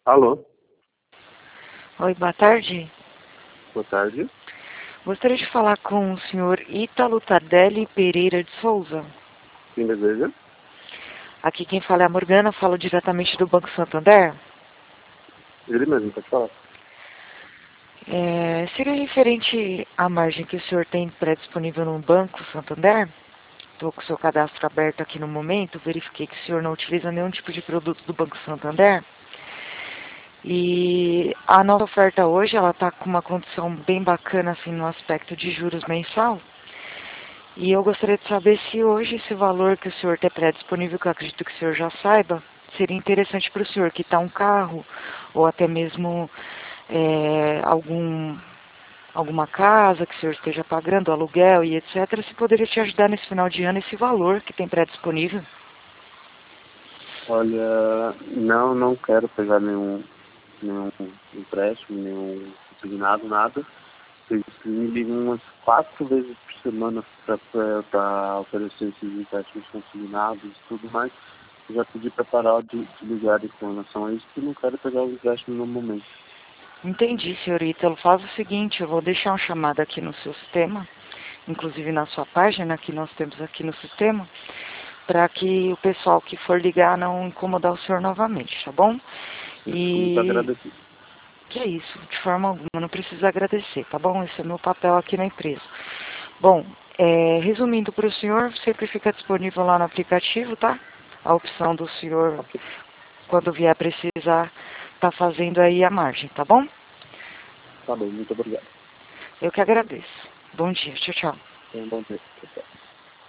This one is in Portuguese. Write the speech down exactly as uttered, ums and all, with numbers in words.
Alô, Oi, boa tarde. boa tarde. Gostaria de falar com o senhor Ítalo Tardelli Pereira de Souza. Quem deseja? Aqui quem fala é a Morgana, falo diretamente do Banco Santander. Ele mesmo, pode falar. É, seria referente à margem que o senhor tem pré-disponível no Banco Santander? Estou com o seu cadastro aberto aqui no momento, verifiquei que o senhor não utiliza nenhum tipo de produto do Banco Santander. E a nossa oferta hoje, ela está com uma condição bem bacana assim no aspecto de juros mensal. E eu gostaria de saber se hoje esse valor que o senhor tem pré-disponível, que eu acredito que o senhor já saiba, seria interessante para o senhor quitar um carro ou até mesmo é, algum, alguma casa que o senhor esteja pagando, aluguel e etcétera. Se poderia te ajudar nesse final de ano esse valor que tem pré-disponível. Olha, não, não quero pegar nenhum, nenhum empréstimo, nenhum consignado, nada. Vocês me ligam umas quatro vezes por semana para oferecer esses empréstimos consignados e tudo mais. Eu já pedi para parar de, de ligar com relação a isso, porque não quero pegar o empréstimo no momento. Entendi, senhor Ítalo. Faz o seguinte, eu vou deixar uma chamada aqui no seu sistema, inclusive na sua página, que nós temos aqui no sistema, para que o pessoal que for ligar não incomodar o senhor novamente, tá bom? Fico muito E agradecido. que é isso, de forma alguma, não precisa agradecer, tá bom? Esse é meu papel aqui na empresa. Bom, é, resumindo para o senhor, sempre fica disponível lá no aplicativo, tá? A opção do senhor, Ok, quando vier precisar, tá fazendo aí a margem, tá bom? tá bom, muito obrigado. Eu que agradeço. Bom dia, tchau, tchau. Tenha um bom dia. Tchau, tchau.